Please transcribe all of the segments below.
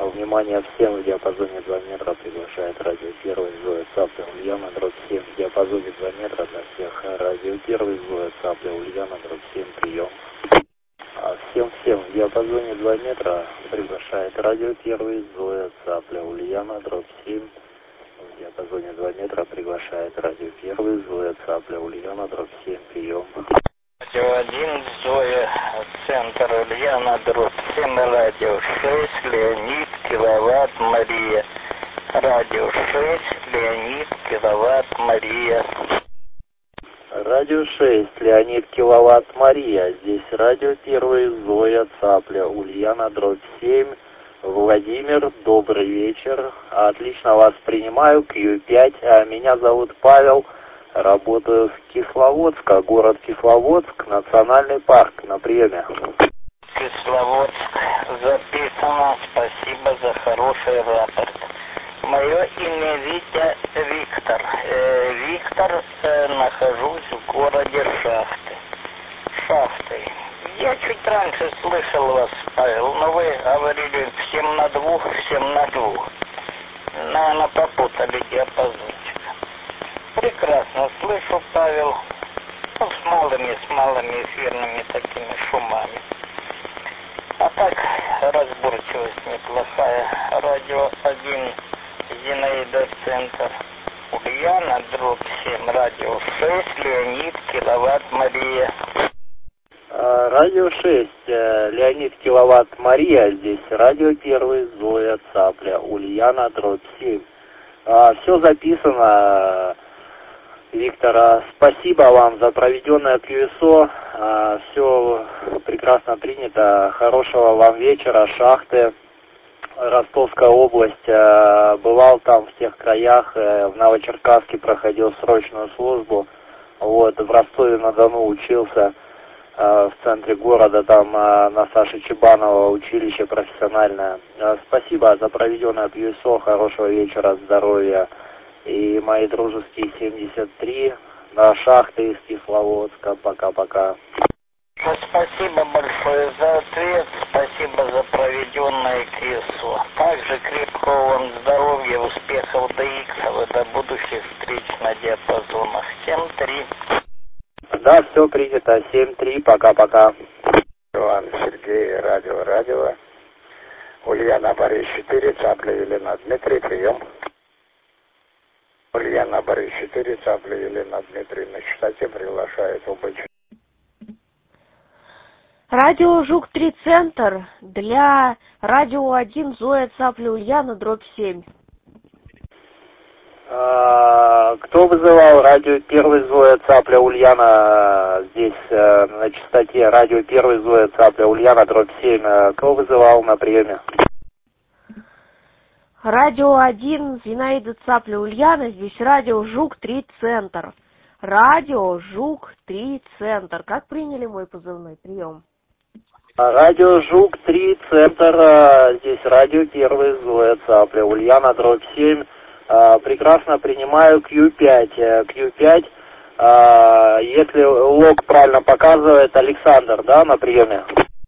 Внимание всем, в диапазоне 2 метра приглашает радио 1 Зоя Цапля Ульяна, дробь 7. В диапазоне 2 метра для всех радио 1 Зоя Цапля Ульяна, дробь 7, прием. Всем, в диапазоне 2 метра приглашает радио 1 Зоя Цапля Ульяна, дробь 7. В диапазоне 2 метра приглашает радио 1 Зоя Цапля Ульяна, дробь 7, прием. Радио 1 Зоя, центр Ульяна, дробь 7, радио 6, Леонид, киловатт, Мария. Радио 6, Леонид, киловатт, Мария. Радио 6, Леонид, киловатт, Мария. Здесь радио 1 Зоя Цапля Ульяна, дробь 7. Владимир, добрый вечер. Отлично вас принимаю, Q5. Меня зовут Павел. Работаю в Кисловодске, город Кисловодск, национальный парк, на приеме. Кисловодск, записано, спасибо за хороший рапорт. Мое имя Виктор. Виктор, нахожусь в городе Шахты. Я чуть раньше слышал вас, Павел, но вы говорили в 7 на 2, в 7 на 2. Наверное, попутали диапазончик. Прекрасно слышу, Павел, с малыми эфирными такими шумами. А так, разборчивость неплохая. Радио 1, Зинаида, центр Ульяна, дробь 7, радио 6, Леонид, киловатт, Мария. Радио 6, Леонид, киловатт, Мария. Здесь радио 1 Зоя Цапля Ульяна, дробь 7. Все записано. Виктор, спасибо вам за проведенное QSO. Все прекрасно принято. Хорошего вам вечера. Шахты, Ростовская область. Бывал там в тех краях. В Новочеркасске проходил срочную службу. Вот, в Ростове-на-Дону учился. В центре города, там на Саши Чебанова училище профессиональное. Спасибо за проведенное QSO. Хорошего вечера, здоровья. И мои дружеские 73 на Шахты из Кисловодска. Пока-пока. Спасибо большое за ответ. Спасибо за проведенное QSO. Также крепкого вам здоровья, успехов до иксов и до будущих встреч на диапазонах. 7-3. Да, все принято. 7-3. Пока-пока. Иван Сергей, радио. Ульяна, Борис 4, Цапля Елена, Дмитрий, прием. Ульяна, Борис 4, Цапля Елена, Дмитрий, на частоте приглашает ОБЧ. Радио Жук-3 центр для радио 1 Зоя Цапля Ульяна, дробь 7. Кто вызывал радио 1 Зоя Цапля Ульяна здесь на частоте радио 1 Зоя Цапля Ульяна, дробь 7? Кто вызывал на приеме? Радио 1 Зинаида Цапля Ульяна, здесь радио Жук-3 центр. Радио Жук-3 центр. Как приняли мой позывной? Прием. Радио Жук-3 центр, здесь радио 1 Зоя Цапля Ульяна, дробь 7. Прекрасно принимаю Q5. Q5, если лог правильно показывает, Александр, да, на приеме?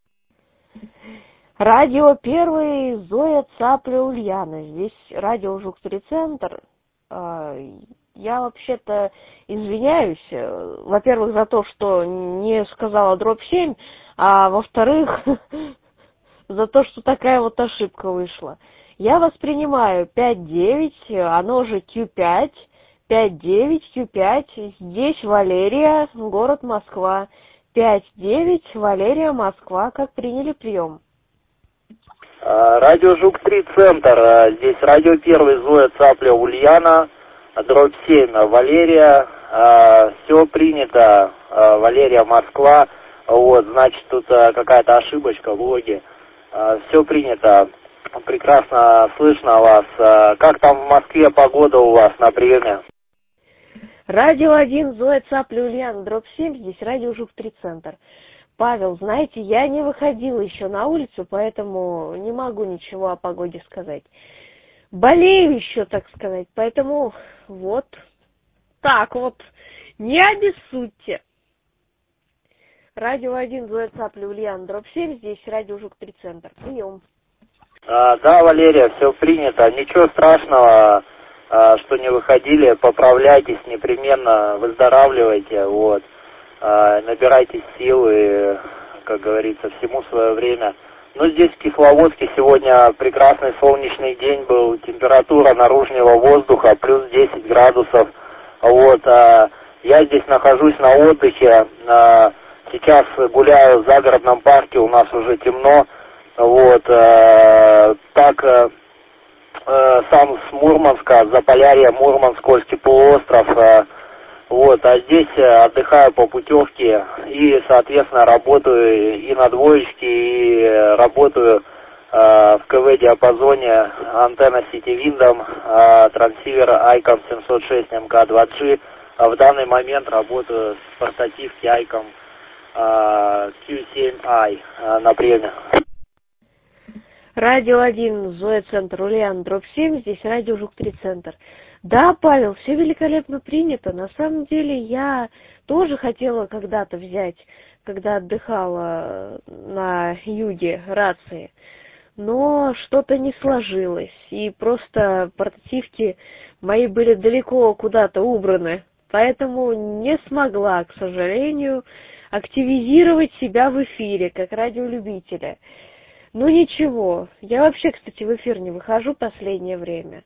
Радио 1 Зоя Цапля Ульяна. Здесь радио Жук-3 центр. Я вообще-то извиняюсь, во-первых, за то, что не сказала дробь 7, а во-вторых, за то, что такая вот ошибка вышла. Я воспринимаю 5-9, оно же Q5, 5-9, Q5, здесь Валерия, город Москва, 5-9, Валерия, Москва, как приняли прием? Радио Жук-3 центр, здесь радио 1 Зоя Цапля Ульяна, дробь 7, Валерия, все принято, Валерия, Москва, вот, значит, тут какая-то ошибочка в логе, все принято. Прекрасно слышно вас. Как там в Москве погода у вас на приеме? Радио 1 Зоя Цапля Ульяна, дробь 7, здесь радио Жук-3 центр. Павел, знаете, я не выходила еще на улицу, поэтому не могу ничего о погоде сказать. Болею еще, так сказать, поэтому вот так вот, не обессудьте. Радио 1 Зоя Цапля Ульяна, дробь 7, здесь радио Жук-3 центр. Прием. Да, Валерия, все принято. Ничего страшного, что не выходили. Поправляйтесь, непременно выздоравливайте. Вот. Набирайтесь силы, как говорится, всему свое время. Ну, здесь в Кисловодске сегодня прекрасный солнечный день был. Температура наружного воздуха плюс 10 градусов. Вот. Я здесь нахожусь на отдыхе. Сейчас гуляю в загородном парке, у нас уже темно. Вот, так, сам с Мурманска, Заполярье, Мурманск, Кольский полуостров, вот, а здесь отдыхаю по путевке и, соответственно, работаю и на двоечке, и работаю в КВ-диапазоне, антенна Citywind, трансивер ICOM 706 МК2G, а в данный момент работаю с портативки ICOM Q7i на приеме. Радио 1, Зоя Центр, Ульяна, дробь 7, здесь радио Жук-3 Центр. Да, Павел, все великолепно принято. На самом деле я тоже хотела когда-то взять, когда отдыхала на юге, рации. Но что-то не сложилось. И просто портативки мои были далеко куда-то убраны. Поэтому не смогла, к сожалению, активизировать себя в эфире, как радиолюбителя. Ну ничего, я вообще, кстати, в эфир не выхожу последнее время.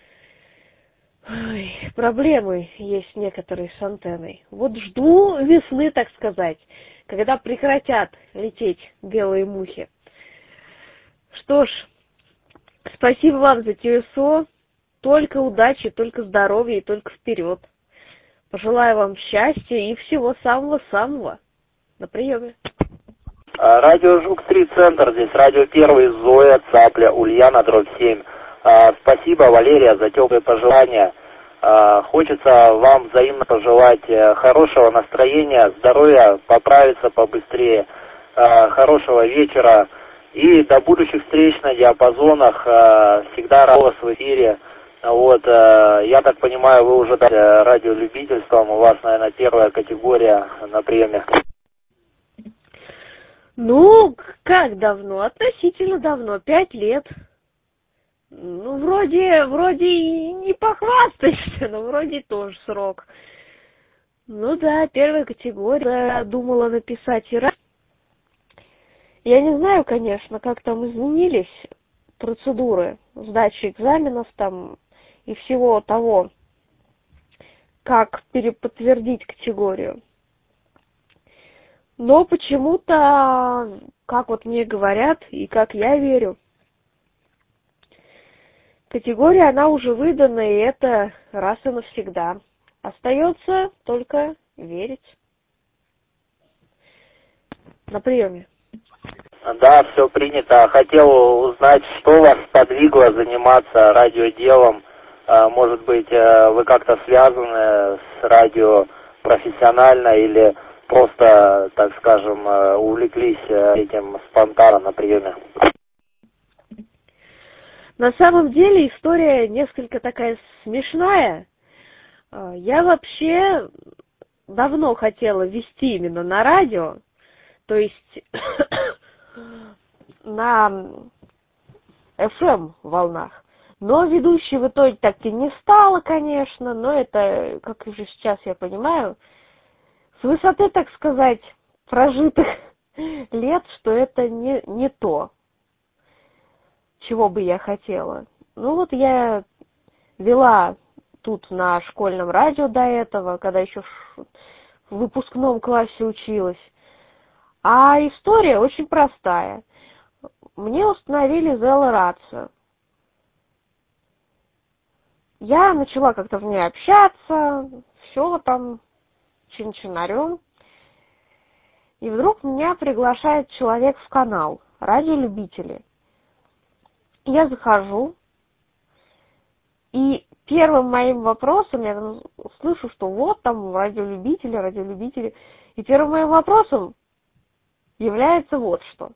Ой, проблемы есть некоторые с антенной. Вот жду весны, так сказать, когда прекратят лететь белые мухи. Что ж, спасибо вам за ТСО. Только удачи, только здоровья и только вперед. Пожелаю вам счастья и всего самого-самого. На приеме. Радио Жук-3 Центр, здесь радио 1, Зоя, Цапля, Ульяна, дробь 7. Спасибо, Валерия, за теплые пожелания. Хочется вам взаимно пожелать хорошего настроения, здоровья, поправиться побыстрее, хорошего вечера и до будущих встреч на диапазонах. Всегда рад вас в эфире. Вот, я так понимаю, вы уже дали радиолюбительством, у вас, наверное, первая категория на приеме. Ну, как давно? Относительно давно, 5 лет. Ну, вроде и не похвастаешься, но вроде тоже срок. Ну да, первая категория, думала написать и раз. Я не знаю, конечно, как там изменились процедуры сдачи экзаменов там и всего того, как переподтвердить категорию. Но почему-то, как вот мне говорят и как я верю, категория, она уже выдана, и это раз и навсегда. Остается только верить. На приеме. Да, все принято. Хотел узнать, что вас сподвигло заниматься радиоделом. Может быть, вы как-то связаны с радио профессионально или просто, так скажем, увлеклись этим спонтанно на приеме? На самом деле история несколько такая смешная. Я вообще давно хотела вести именно на радио, то есть на FM волнах. Но ведущей в итоге так и не стало, конечно, но это, как уже сейчас я понимаю, с высоты, так сказать, прожитых лет, что это не то, чего бы я хотела. Ну вот я вела тут на школьном радио до этого, когда еще в выпускном классе училась. А история очень простая. Мне установили ЗЛ-рацию. Я начала как-то в ней общаться, все там чин-чинарем. И вдруг меня приглашает человек в канал «Радиолюбители». Я захожу, и первым моим вопросом, я слышу, что вот там радиолюбители, и первым моим вопросом является вот что.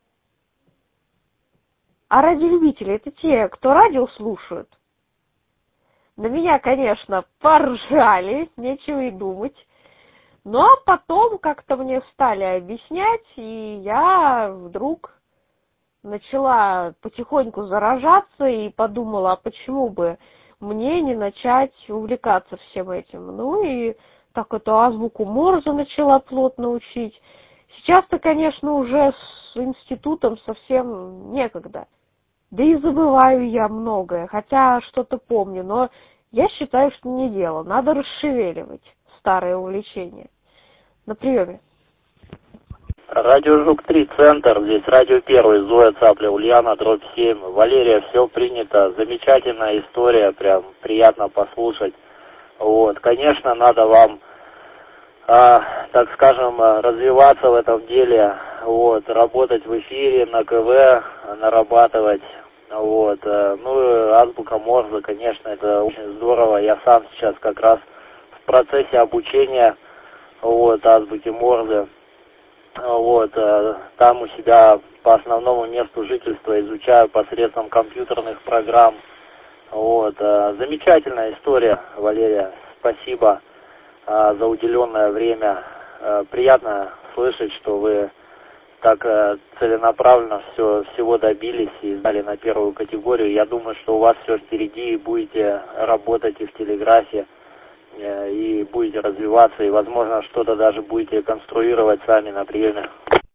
А радиолюбители — это те, кто радио слушают? На меня, конечно, поржали, нечего и думать. Но потом как-то мне стали объяснять, и я вдруг начала потихоньку заражаться и подумала, а почему бы мне не начать увлекаться всем этим. Ну и так эту азбуку Морзе начала плотно учить. Сейчас-то, конечно, уже с институтом совсем некогда. Да и забываю я многое, хотя что-то помню, но я считаю, что не дело. Надо расшевеливать старые увлечения. На приеме. Радио Жук-3, центр, здесь радио первый, Зоя Цапля, Ульяна, дробь 7. Валерия, все принято, замечательная история, прям приятно послушать. Вот, конечно, надо вам, так скажем, развиваться в этом деле, вот, работать в эфире, на КВ, нарабатывать, вот, ну, азбука Морзе, конечно, это очень здорово, я сам сейчас как раз в процессе обучения, вот, азбуки Морзе. Вот, там у себя по основному месту жительства изучаю посредством компьютерных программ. Вот, замечательная история, Валерия. Спасибо за уделенное время. Приятно слышать, что вы так целенаправленно всего добились и сдали на первую категорию. Я думаю, что у вас все впереди, и будете работать и в телеграфе, и будете развиваться, и, возможно, что-то даже будете конструировать сами на приеме.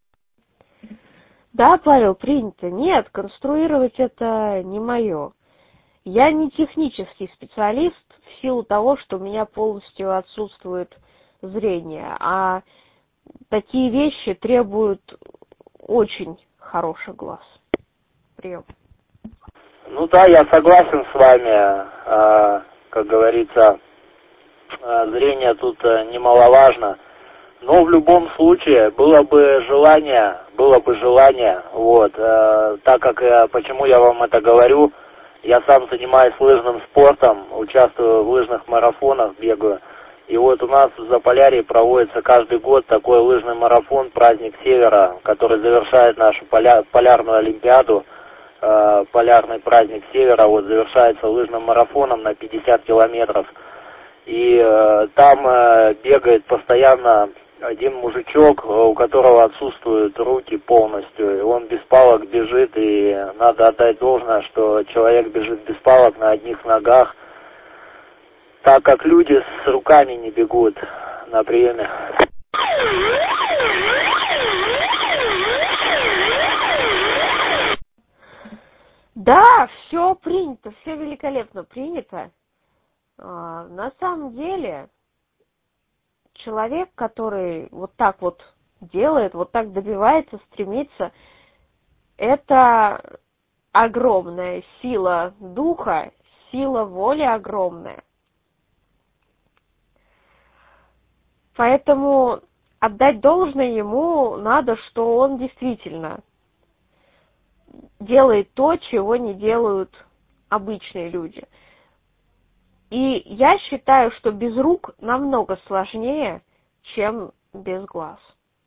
Да, Павел, принято. Нет, конструировать это не мое. Я не технический специалист в силу того, что у меня полностью отсутствует зрение, а такие вещи требуют очень хороший глаз. Прием. Ну да, я согласен с вами, как говорится, зрение тут немаловажно, но в любом случае было бы желание, вот, так как, почему я вам это говорю, я сам занимаюсь лыжным спортом, участвую в лыжных марафонах, бегаю, и вот у нас в Заполярье проводится каждый год такой лыжный марафон, праздник Севера, который завершает нашу полярную олимпиаду, полярный праздник Севера, вот завершается лыжным марафоном на 50 километров. И там бегает постоянно один мужичок, у которого отсутствуют руки полностью. И он без палок бежит, и надо отдать должное, что человек бежит без палок на одних ногах, так как люди с руками не бегут на приеме. Да, все принято, все великолепно принято. На самом деле, человек, который вот так вот делает, вот так добивается, стремится, это огромная сила духа, сила воли огромная. Поэтому отдать должное ему надо, что он действительно делает то, чего не делают обычные люди. И я считаю, что без рук намного сложнее, чем без глаз.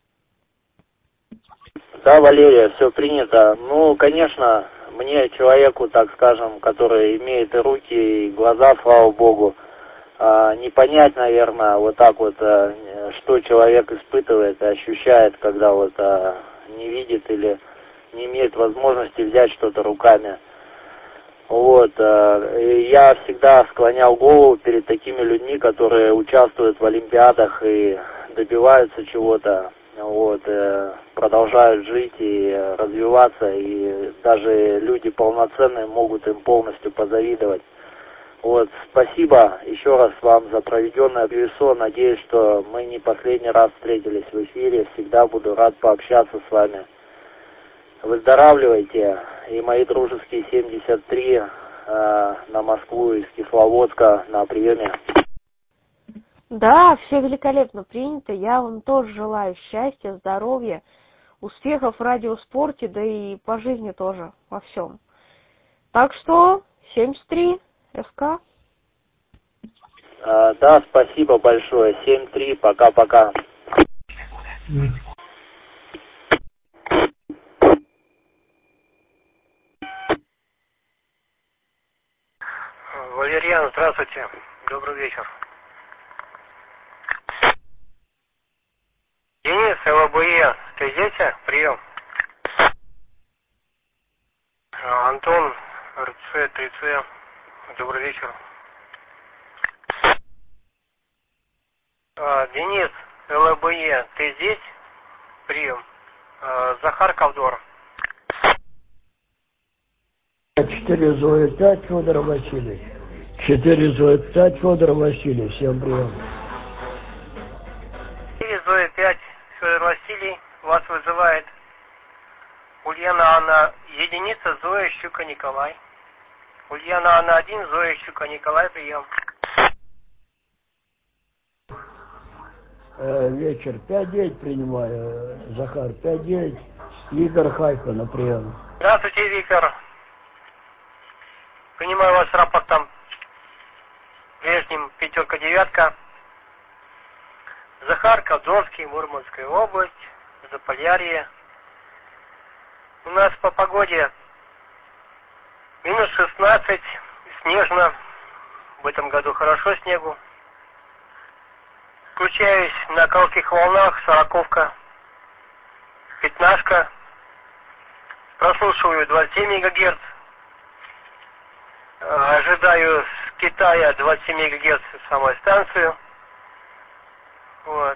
Да, Валерия, все принято. Ну, конечно, мне, человеку, так скажем, который имеет и руки, и глаза, слава богу, не понять, наверное, вот так вот, что человек испытывает и ощущает, когда вот не видит или не имеет возможности взять что-то руками. Вот, я всегда склонял голову перед такими людьми, которые участвуют в олимпиадах и добиваются чего-то, вот, продолжают жить и развиваться, и даже люди полноценные могут им полностью позавидовать. Вот, спасибо еще раз вам за проведенное РСО. Надеюсь, что мы не последний раз встретились в эфире. Всегда буду рад пообщаться с вами. Выздоравливайте. И мои дружеские 73 на Москву из Кисловодска на приеме. Да, все великолепно принято. Я вам тоже желаю счастья, здоровья, успехов в радиоспорте, да и по жизни тоже, во всем. Так что 73 СК. Да, спасибо большое. 7-3, пока-пока. Валерьян, здравствуйте. Добрый вечер. Денис, ЛБЕ, ты здесь? Прием. Антон, РЦ, 3С. Добрый вечер. Денис, ЛБЕ, ты здесь? Прием. Захар Ковдор. 4 Зоя 5, Федор Василий. 4 Зоя 5, Федор Василий. Всем прием. 4 Зоя 5, Федор Василий. Вас вызывает Ульяна Анна, единица, Зоя Щука Николай. Ульяна Анна 1, Зоя Щука Николай, прием. Вечер 5-9 принимаю. Захар 5-9. Игорь Хайфа на прием. Здравствуйте, Виктор. Принимаю ваш рапорт там прежним 5-9. Захар, Ковдорский, Мурманская область, Заполярье. У нас по погоде минус 16, снежно. В этом году хорошо снегу. Включаюсь на коротких волнах, 40-ка, 15-ка. Прослушиваю 27 МГц. Ожидаю с Китая 27 МГц самую станцию. Вот.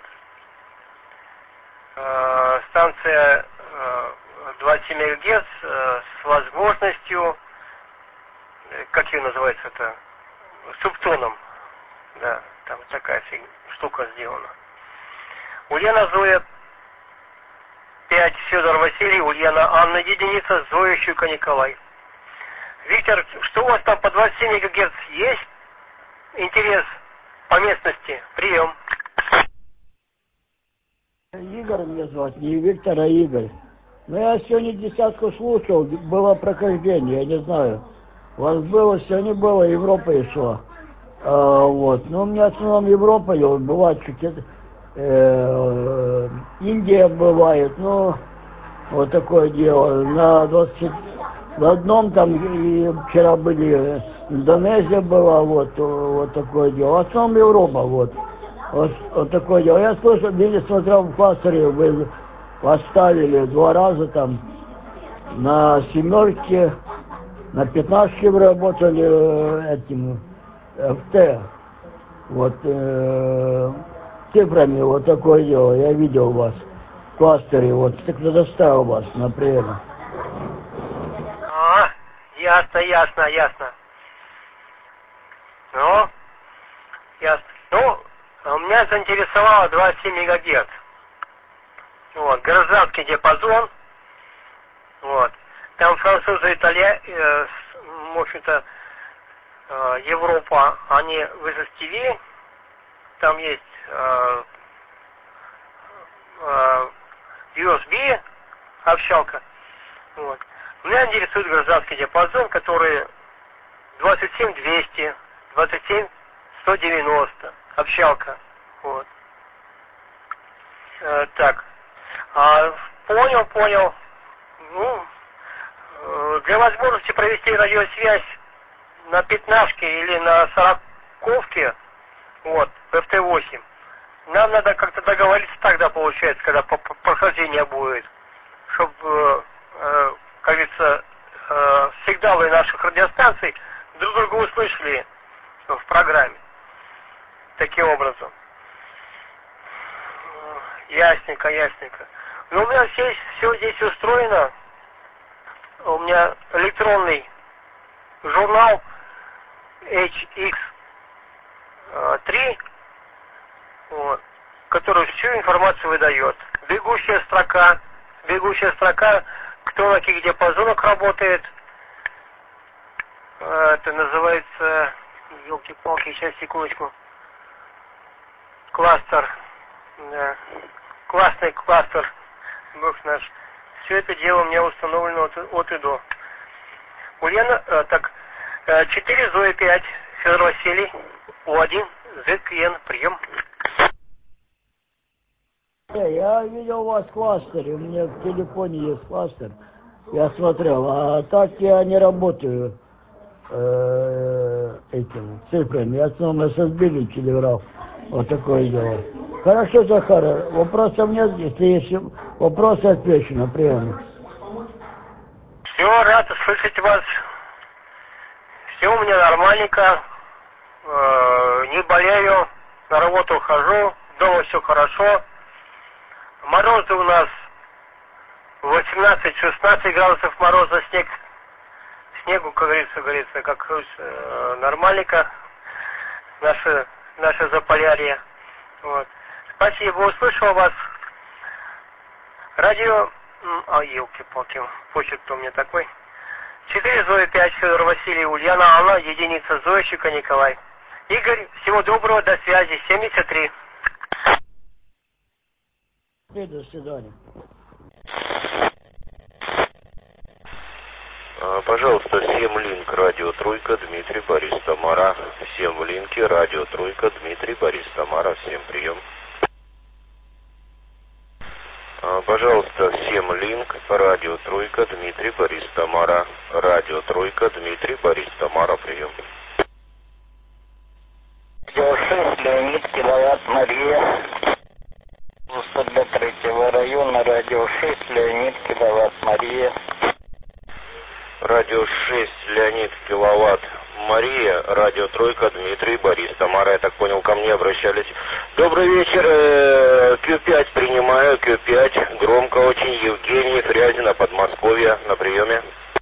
Станция 27 МГц с возможностью, как ее называется-то, субтоном. Да, там такая штука сделана. Ульяна Зоя 5, Федор Василий, Ульяна Анна единица, Зоя Щука Николай. Виктор, что у вас там по 27 МГц есть? Интерес по местности? Прием. Игорь меня звать, не Виктор, а Игорь. Ну, я сегодня десятку слушал, было прохождение, я не знаю. У вас было, сегодня было, Европа и шла. Вот. Но у меня в основном Европа, бывает чуть-чуть, Индия бывает, ну, вот такое дело. На 20, в одном там, и вчера были, Индонезия была, вот такое дело. В основном Европа, вот такое дело. Я слышал, смотрел в кластере, вы поставили 2 раза там, на 7-ке, на 15-ке вы работали этим, ФТ, вот, цифрами, вот такое дело, я видел вас в кластере, вот, так доставил вас на прием. Ясно. Ну, ясно. Ну, меня заинтересовало 27 МГц. Вот, гражданский диапазон. Вот. Там французы, в общем-то, Европа, они в SSTV, там есть USB общалка. Вот. Меня интересует гражданский диапазон, который 27200, 27190, общалка. Вот. Так. Понял. Ну, для возможности провести радиосвязь на 15-ке или на 40-ке, вот, FT8, нам надо как-то договориться тогда, получается, когда прохождение будет, чтобы, как говорится, сигналы наших радиостанций друг друга услышали в программе. Таким образом. Ясненько. Ну, у меня все здесь устроено. У меня электронный журнал HX3, вот, который всю информацию выдает. Бегущая строка, кто на каких диапазонах работает. Это называется, елки-палки, сейчас, секундочку, кластер. Да. Классный кластер, бог наш. Все это дело у меня установлено от и до. Ульяна, 4 Зоя 5, Федор Василий, У1, ЗКН, прием. Я видел вас в кластере, у меня в телефоне есть кластер, я смотрел, а так я не работаю этим цифрами, я в основном SSB телеграф, вот такое дело. Хорошо, Захар, вопросов нет, если есть вопросы, отвечу на приеме. Все, рад слышать вас. Все у меня нормальненько. Не болею, на работу хожу, дома все хорошо. Морозы у нас 18-16 градусов мороза, снегу, как говорится, как нормальненько наше Заполярье. Вот. Спасибо, услышал вас. Радио, елки-палки, почерк-то у меня такой. 4 Зоя 5, Федор Василий, Ульяна Алла, единица Зоя, Щука Николай. Игорь, всего доброго, до связи, 73. До свидания. Пожалуйста, всем линк радио Тройка, Дмитрий, Борис, Тамара. Всем в линке радио Тройка, Дмитрий, Борис, Тамара. Всем прием. Пожалуйста, всем линк радио Тройка, Дмитрий, Борис, Тамара. Радио Тройка, Дмитрий, Борис, Тамара. Прием. Радио 6, Леонид, киловатт, Мария. Для 3-го района, радио 6, Леонид, киловатт, Мария. Радио 6, Леонид, киловатт, Мария. Радио Тройка, Дмитрий, Борис, Тамара. Я так понял, ко мне обращались. Добрый вечер. Q5 принимаю, Q5. Громко очень. Евгений, Фрязино, Подмосковье. На приеме.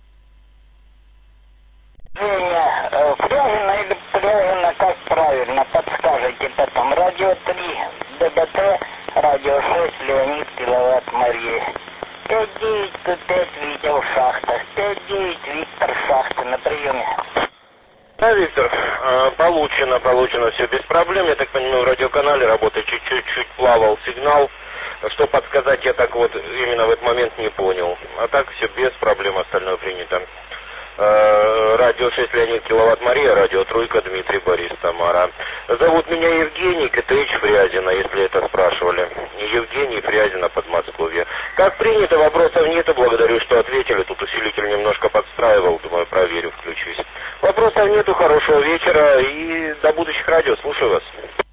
Женя, Фрязино или Фрязино, как правильно? Подскажите потом. Радио 3, ДБТ, радио 6, Леонид, киловатт, Мария. 5-9, Q5, Витя в шахтах. 5-9, Виктор, шахты. На приеме. Да, Виктор, получено все без проблем. Я так понимаю, в радиоканале работает чуть-чуть плавал сигнал. Что подсказать, я так вот именно в этот момент не понял. А так все без проблем, остальное принято. Радио 6, Леонид, киловатт, Мария. Радио Тройка, Дмитрий, Борис, Тамара. Зовут меня Евгений, КТХ Фрязино, если это спрашивали. Евгений, Фрязино, Подмосковье. Как принято, вопросов нету, благодарю, что ответили. Тут усилитель немножко подстраивал, думаю, проверю, включусь. Вопросов нету, хорошего вечера и до будущих радио, слушаю вас.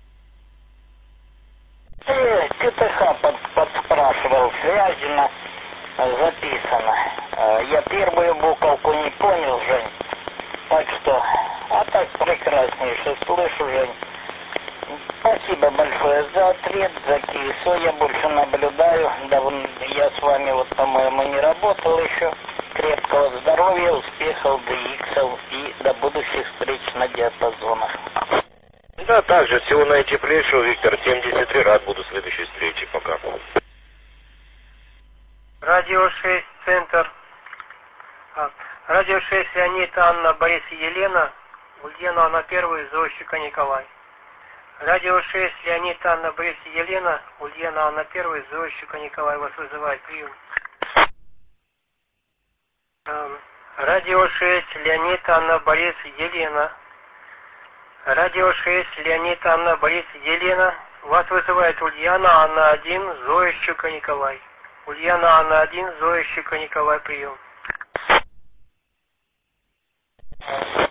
КТХ подспрашивал, Фрязино записано. Я первую буковку не понял, Жень. Так что, так прекраснейше слышу, Жень. Спасибо большое за ответ, за КИСО. Я больше наблюдаю. Я с вами, вот, по-моему, не работал еще. Крепкого здоровья, успехов, DX и до будущих встреч на диапазонах. Да, также всего наитеплейшего, Виктор, 73, рад буду следующей встрече. Пока. Радио 6, Центр. Радио 6, Леонид, Анна, Борис и Елена. Ульяна, Анна, первый, Зоя, Щука Николай. Радио 6, Леонид, Анна, Борис и Елена. Ульяна, Анна, первый, Зоя, Щука Николай. Вас вызывает прием. Радио 6, Леонид, Анна, Борис и Елена. Радио 6, Леонид, Анна, Борис и Елена. Вас вызывает Ульяна, Анна 1, Зоя, Щука Николай. Ульяна, Анна 1, Зоя, Щука Николай, прием.